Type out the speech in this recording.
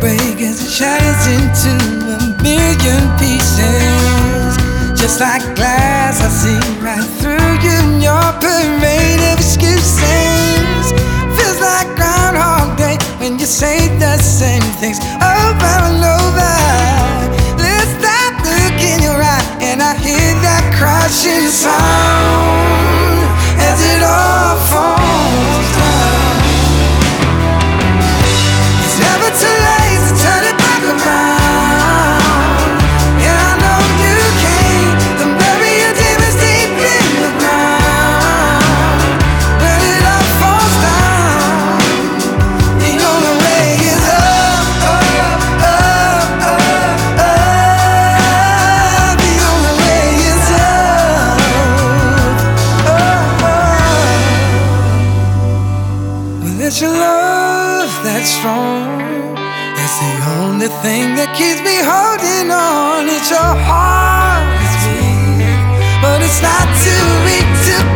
break as it shatters into a million pieces. Just like glass, I see right through you and your parade of excuses. Feels like Groundhog Day when you say the same things over and over. Let's stop, look in your eye, and I hear that crashing sound as it all falls down. It's never too late to turn it back around. Yeah, I know you can't. Then bury your demons deep in the ground. When it all falls down, the only way is up, up, up, up, up. The only way is up, up, up. Well, it's your love that's strong. It's the only thing that keeps me holding on. It's your heart that's weak, but it's not too weak to